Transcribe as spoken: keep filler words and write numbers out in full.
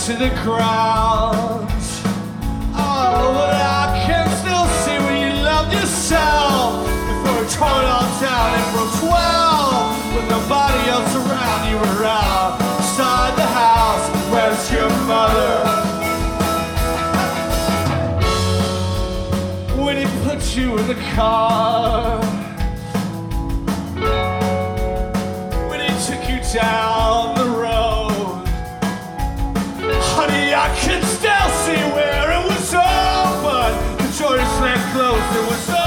to the ground. Oh, but I can still see when you loved yourself before it tore it all down and broke twelve. With nobody else around, you were outside the house. Where's your mother? When he put you in the car, when he took you down the road, honey, I can still see where it was open. The door slammed closed, it was